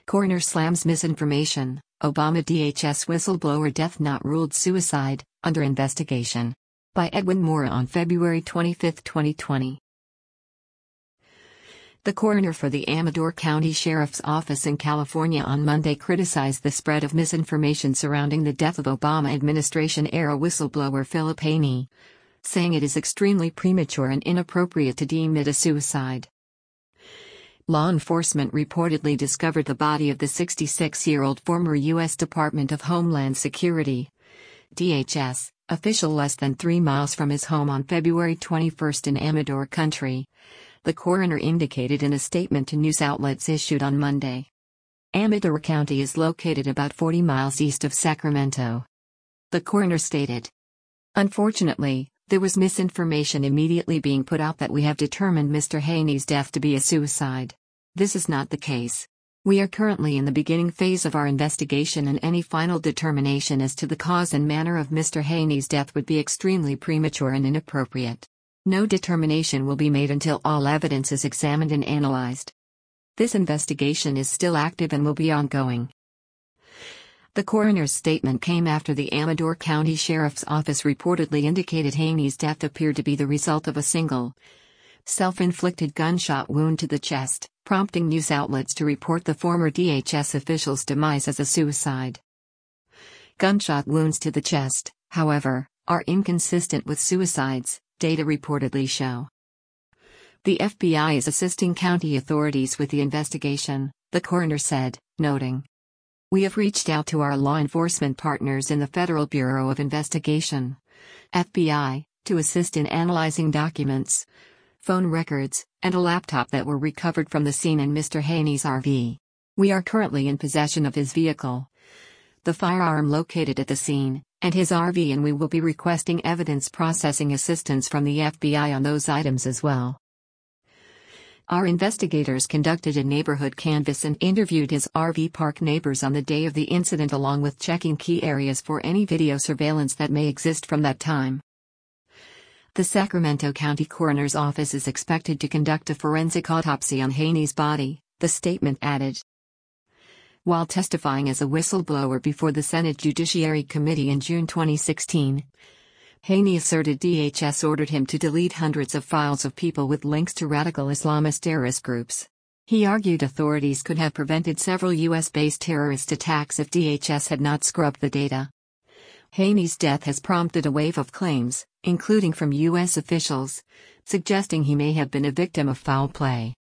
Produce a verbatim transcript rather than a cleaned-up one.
Coroner slams misinformation, Obama D H S whistleblower death not ruled suicide, under investigation. By Edwin Moore on February twenty-fifth, twenty twenty. The coroner for the Amador County Sheriff's Office in California on Monday criticized the spread of misinformation surrounding the death of Obama administration-era whistleblower Philip Haney, saying it is extremely premature and inappropriate to deem it a suicide. Law enforcement reportedly discovered the body of the sixty-six-year-old former U S Department of Homeland Security D H S official less than three miles from his home on February twenty-first in Amador County, the coroner indicated in a statement to news outlets issued on Monday. Amador County is located about forty miles east of Sacramento. The coroner stated, "Unfortunately, there was misinformation immediately being put out that we have determined Mister Haney's death to be a suicide. This is not the case. We are currently in the beginning phase of our investigation, and any final determination as to the cause and manner of Mister Haney's death would be extremely premature and inappropriate. No determination will be made until all evidence is examined and analyzed. This investigation is still active and will be ongoing." The coroner's statement came after the Amador County Sheriff's Office reportedly indicated Haney's death appeared to be the result of a single, self-inflicted gunshot wound to the chest, prompting news outlets to report the former D H S official's demise as a suicide. Gunshot wounds to the chest, however, are inconsistent with suicides, data reportedly show. The F B I is assisting county authorities with the investigation, the coroner said, noting, "We have reached out to our law enforcement partners in the Federal Bureau of Investigation, F B I, to assist in analyzing documents, phone records, and a laptop that were recovered from the scene in Mister Haney's R V. We are currently in possession of his vehicle, the firearm located at the scene, and his R V, and we will be requesting evidence processing assistance from the F B I on those items as well. Our investigators conducted a neighborhood canvass and interviewed his R V park neighbors on the day of the incident, along with checking key areas for any video surveillance that may exist from that time." The Sacramento County Coroner's Office is expected to conduct a forensic autopsy on Haney's body, the statement added. While testifying as a whistleblower before the Senate Judiciary Committee in June twenty sixteen, Haney asserted D H S ordered him to delete hundreds of files of people with links to radical Islamist terrorist groups. He argued authorities could have prevented several U S-based terrorist attacks if D H S had not scrubbed the data. Haney's death has prompted a wave of claims, including from U S officials, suggesting he may have been a victim of foul play.